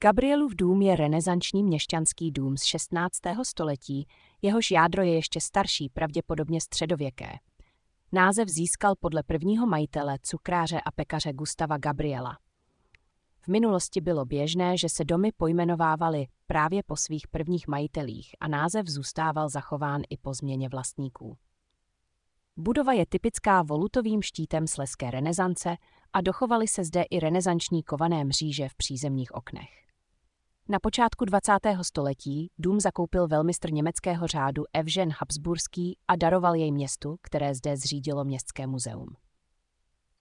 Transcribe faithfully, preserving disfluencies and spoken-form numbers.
Gabrielův dům je renesanční měšťanský dům z šestnáctého století, jehož jádro je ještě starší, pravděpodobně středověké. Název získal podle prvního majitele, cukráře a pekaře Gustava Gabriela. V minulosti bylo běžné, že se domy pojmenovávaly právě po svých prvních majitelích a název zůstával zachován i po změně vlastníků. Budova je typická volutovým štítem slezské renesance a dochovaly se zde i renesanční kované mříže v přízemních oknech. Na počátku dvacátého století dům zakoupil velmistr německého řádu Evžen Habsburský a daroval jej městu, které zde zřídilo městské muzeum.